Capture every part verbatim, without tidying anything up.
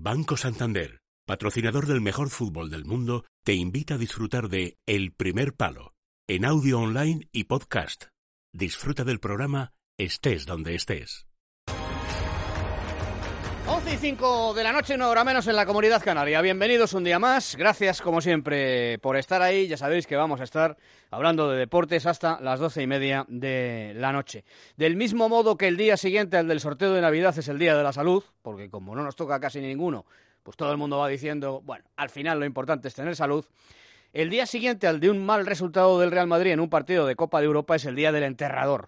Banco Santander, patrocinador del mejor fútbol del mundo, te invita a disfrutar de El Primer Palo, en audio online y podcast. Disfruta del programa estés donde estés. once y cinco de la noche, una hora menos en la Comunidad Canaria. Bienvenidos un día más. Gracias, como siempre, por estar ahí. Ya sabéis que vamos a estar hablando de deportes hasta las doce y media de la noche. Del mismo modo que el día siguiente al del sorteo de Navidad es el Día de la Salud, porque como no nos toca casi ninguno, pues todo el mundo va diciendo, bueno, al final lo importante es tener salud. El día siguiente al de un mal resultado del Real Madrid en un partido de Copa de Europa es el Día del Enterrador.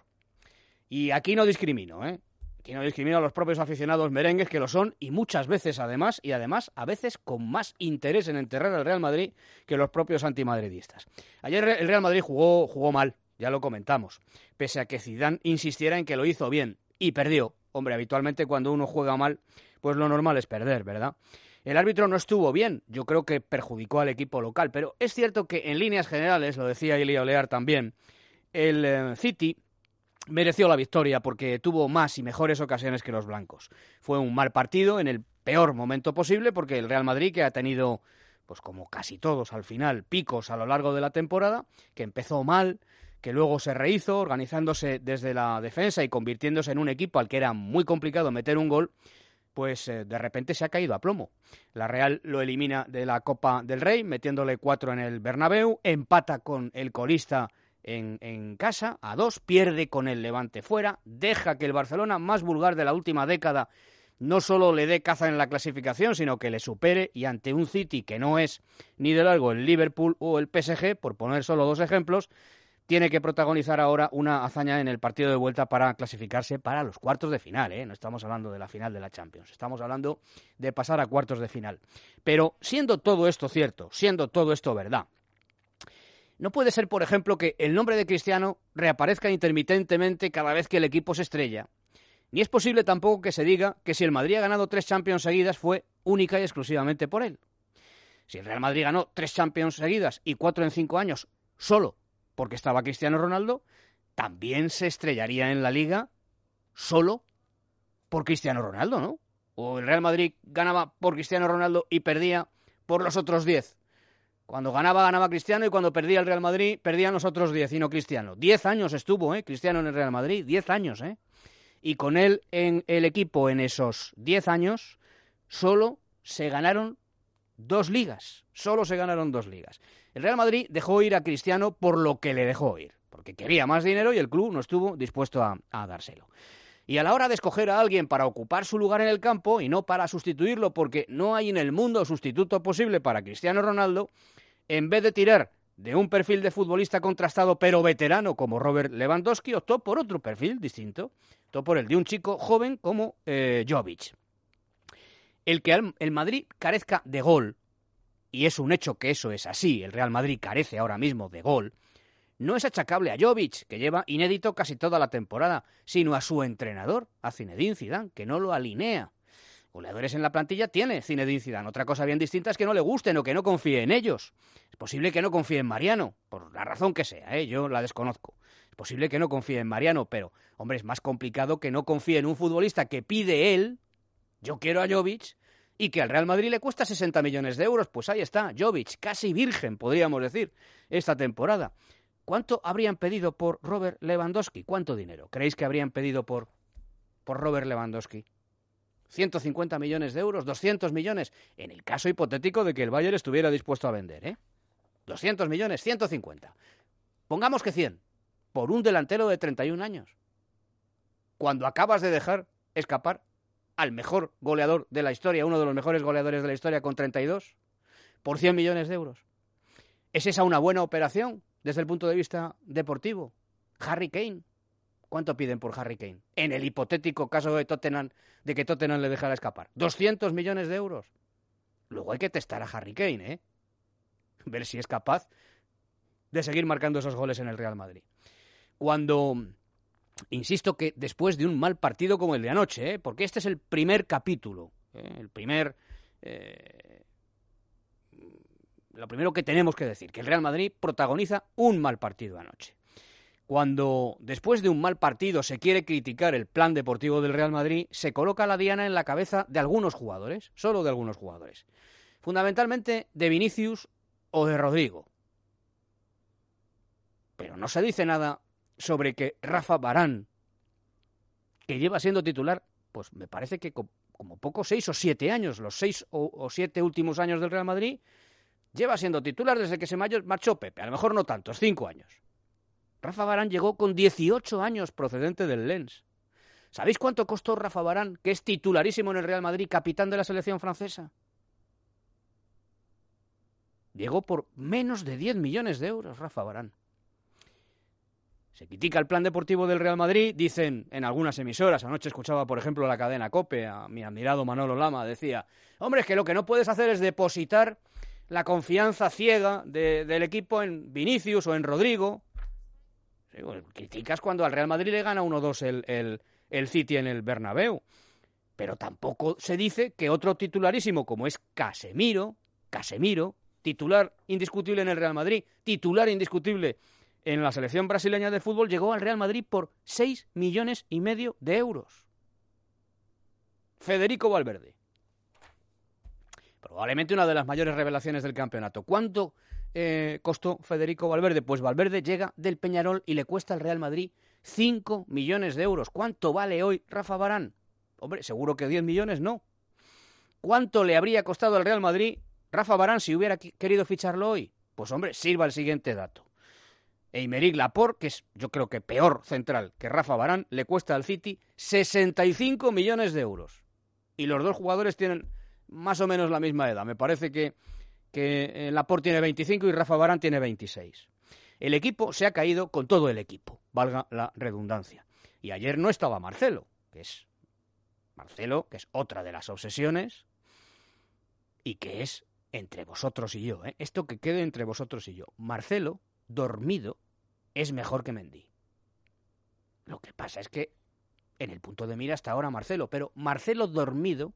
Y aquí no discrimino, ¿eh? Aquí no discrimino a los propios aficionados merengues, que lo son, y muchas veces además, y además a veces con más interés en enterrar al Real Madrid que los propios antimadridistas. Ayer el Real Madrid jugó, jugó mal, ya lo comentamos, pese a que Zidane insistiera en que lo hizo bien, y perdió. Hombre, habitualmente cuando uno juega mal, pues lo normal es perder, ¿verdad? El árbitro no estuvo bien, yo creo que perjudicó al equipo local, pero es cierto que en líneas generales, lo decía Elia Olear también, el eh, City mereció la victoria porque tuvo más y mejores ocasiones que los blancos. Fue un mal partido en el peor momento posible porque el Real Madrid, que ha tenido, pues como casi todos al final, picos a lo largo de la temporada, que empezó mal, que luego se rehizo organizándose desde la defensa y convirtiéndose en un equipo al que era muy complicado meter un gol, pues eh, de repente se ha caído a plomo. La Real lo elimina de la Copa del Rey, metiéndole cuatro en el Bernabéu, empata con el colista En, en casa, a dos, pierde con el Levante fuera, deja que el Barcelona, más vulgar de la última década, no solo le dé caza en la clasificación, sino que le supere, y ante un City que no es ni de largo el Liverpool o el P S G, por poner solo dos ejemplos, tiene que protagonizar ahora una hazaña en el partido de vuelta para clasificarse para los cuartos de final, ¿eh? No estamos hablando de la final de la Champions, estamos hablando de pasar a cuartos de final. Pero siendo todo esto cierto, siendo todo esto verdad, no puede ser, por ejemplo, que el nombre de Cristiano reaparezca intermitentemente cada vez que el equipo se estrella. Ni es posible tampoco que se diga que si el Madrid ha ganado tres Champions seguidas fue única y exclusivamente por él. Si el Real Madrid ganó tres Champions seguidas y cuatro en cinco años solo porque estaba Cristiano Ronaldo, también se estrellaría en la Liga solo por Cristiano Ronaldo, ¿no? O el Real Madrid ganaba por Cristiano Ronaldo y perdía por los otros diez. Cuando ganaba, ganaba Cristiano, y cuando perdía el Real Madrid, perdían los otros diez y no Cristiano. Diez años estuvo, ¿eh? Cristiano en el Real Madrid, diez años, ¿eh? Y con él en el equipo en esos diez años, solo se ganaron dos ligas. Solo se ganaron dos ligas. El Real Madrid dejó ir a Cristiano por lo que le dejó ir, porque quería más dinero y el club no estuvo dispuesto a, a dárselo. Y a la hora de escoger a alguien para ocupar su lugar en el campo y no para sustituirlo, porque no hay en el mundo sustituto posible para Cristiano Ronaldo, en vez de tirar de un perfil de futbolista contrastado pero veterano como Robert Lewandowski, optó por otro perfil distinto, optó por el de un chico joven como eh, Jovic. El que el, el Madrid carezca de gol, y es un hecho que eso es así, el Real Madrid carece ahora mismo de gol, no es achacable a Jovic, que lleva inédito casi toda la temporada, sino a su entrenador, a Zinedine Zidane, que no lo alinea. Goleadores en la plantilla tiene Zinedine Zidane. Otra cosa bien distinta es que no le gusten o que no confíe en ellos. Es posible que no confíe en Mariano, por la razón que sea, ¿eh? Yo la desconozco. Es posible que no confíe en Mariano, pero, hombre, es más complicado que no confíe en un futbolista que pide él, yo quiero a Jovic, y que al Real Madrid le cuesta sesenta millones de euros. Pues ahí está, Jovic, casi virgen, podríamos decir, esta temporada. ¿Cuánto habrían pedido por Robert Lewandowski? ¿Cuánto dinero creéis que habrían pedido por, por Robert Lewandowski? ¿ciento cincuenta millones de euros? ¿doscientos millones? En el caso hipotético de que el Bayern estuviera dispuesto a vender, ¿eh? doscientos millones, ciento cincuenta. Pongamos que cien, por un delantero de treinta y un años. Cuando acabas de dejar escapar al mejor goleador de la historia, uno de los mejores goleadores de la historia con treinta y dos, por cien millones de euros. ¿Es esa una buena operación desde el punto de vista deportivo? Harry Kane. ¿Cuánto piden por Harry Kane? En el hipotético caso de Tottenham, de que Tottenham le dejara escapar. doscientos millones de euros. Luego hay que testar a Harry Kane, ¿eh? Ver si es capaz de seguir marcando esos goles en el Real Madrid. Cuando, insisto que después de un mal partido como el de anoche, ¿eh? Porque este es el primer capítulo, ¿eh? El primer... Eh, lo primero que tenemos que decir, que el Real Madrid protagoniza un mal partido anoche. Cuando después de un mal partido se quiere criticar el plan deportivo del Real Madrid, se coloca la diana en la cabeza de algunos jugadores, solo de algunos jugadores. Fundamentalmente de Vinicius o de Rodrigo. Pero no se dice nada sobre que Rafa Varane, que lleva siendo titular, pues me parece que como poco seis o siete años, los seis o, o siete últimos años del Real Madrid, lleva siendo titular desde que se marchó Pepe, a lo mejor no tantos, cinco años. Rafa Varane llegó con dieciocho años procedente del Lens. ¿Sabéis cuánto costó Rafa Varane, que es titularísimo en el Real Madrid, capitán de la selección francesa? Llegó por menos de diez millones de euros Rafa Varane. Se critica el plan deportivo del Real Madrid, dicen en algunas emisoras. Anoche escuchaba, por ejemplo, la cadena COPE, a mi admirado Manolo Lama, decía, hombre, es que lo que no puedes hacer es depositar la confianza ciega de, del equipo en Vinicius o en Rodrigo. Sí, pues, criticas cuando al Real Madrid le gana uno dos el, el, el City en el Bernabéu. Pero tampoco se dice que otro titularísimo como es Casemiro, Casemiro, titular indiscutible en el Real Madrid, titular indiscutible en la selección brasileña de fútbol, llegó al Real Madrid por seis millones y medio de euros. Federico Valverde. Probablemente una de las mayores revelaciones del campeonato. ¿Cuánto eh, costó Federico Valverde? Pues Valverde llega del Peñarol y le cuesta al Real Madrid cinco millones de euros. ¿Cuánto vale hoy Rafa Varane? Hombre, seguro que diez millones no. ¿Cuánto le habría costado al Real Madrid Rafa Varane si hubiera querido ficharlo hoy? Pues hombre, sirva el siguiente dato. Aymeric Laporte, que es yo creo que peor central que Rafa Varane, le cuesta al City sesenta y cinco millones de euros. Y los dos jugadores tienen más o menos la misma edad. Me parece que, que Laporte tiene veinticinco y Rafa Varane tiene veintiséis. El equipo se ha caído con todo el equipo, valga la redundancia. Y ayer no estaba Marcelo, que es Marcelo, que es otra de las obsesiones y que es entre vosotros y yo. ¿eh? Esto que quede entre vosotros y yo. Marcelo, dormido, es mejor que Mendy. Lo que pasa es que en el punto de mira está ahora Marcelo, pero Marcelo dormido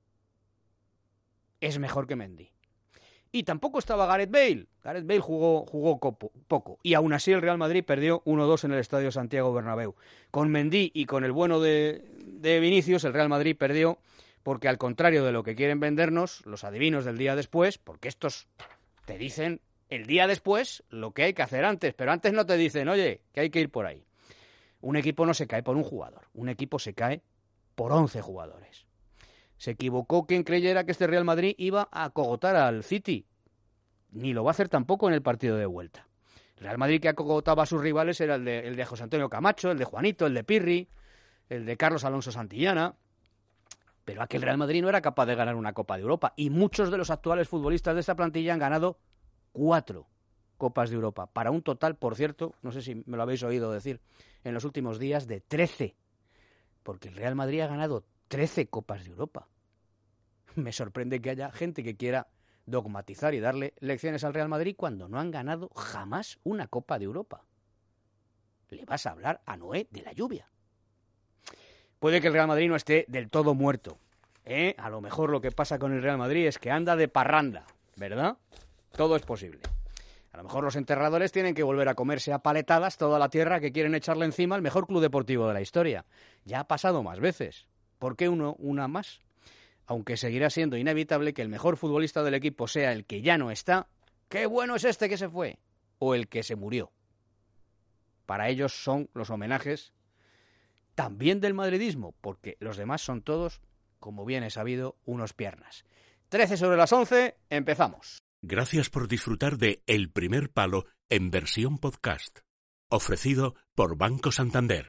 es mejor que Mendy. Y tampoco estaba Gareth Bale. Gareth Bale jugó, jugó copo, poco. Y aún así el Real Madrid perdió uno dos en el Estadio Santiago Bernabéu. Con Mendy y con el bueno de, de Vinicius, el Real Madrid perdió porque, al contrario de lo que quieren vendernos los adivinos del día después, porque estos te dicen el día después lo que hay que hacer antes, pero antes no te dicen, oye, que hay que ir por ahí. Un equipo no se cae por un jugador, un equipo se cae por once jugadores. Se equivocó quien creyera que este Real Madrid iba a acogotar al City. Ni lo va a hacer tampoco en el partido de vuelta. El Real Madrid que acogotaba a sus rivales era el de, el de José Antonio Camacho, el de Juanito, el de Pirri, el de Carlos Alonso Santillana. Pero aquel Real Madrid no era capaz de ganar una Copa de Europa. Y muchos de los actuales futbolistas de esta plantilla han ganado cuatro Copas de Europa, para un total, por cierto, no sé si me lo habéis oído decir en los últimos días, de trece, porque el Real Madrid ha ganado trece Copas de Europa. Me sorprende que haya gente que quiera dogmatizar y darle lecciones al Real Madrid cuando no han ganado jamás una Copa de Europa. Le vas a hablar a Noé de la lluvia. Puede que el Real Madrid no esté del todo muerto, ¿eh? A lo mejor lo que pasa con el Real Madrid es que anda de parranda, ¿verdad? Todo es posible. A lo mejor los enterradores tienen que volver a comerse a paletadas toda la tierra que quieren echarle encima al mejor club deportivo de la historia. Ya ha pasado más veces. ¿Por qué uno, una más? Aunque seguirá siendo inevitable que el mejor futbolista del equipo sea el que ya no está. ¡Qué bueno es este que se fue! O el que se murió. Para ellos son los homenajes también del madridismo, porque los demás son todos, como bien he sabido, unos piernas. trece sobre las once, empezamos. Gracias por disfrutar de El Primer Palo en versión podcast, ofrecido por Banco Santander.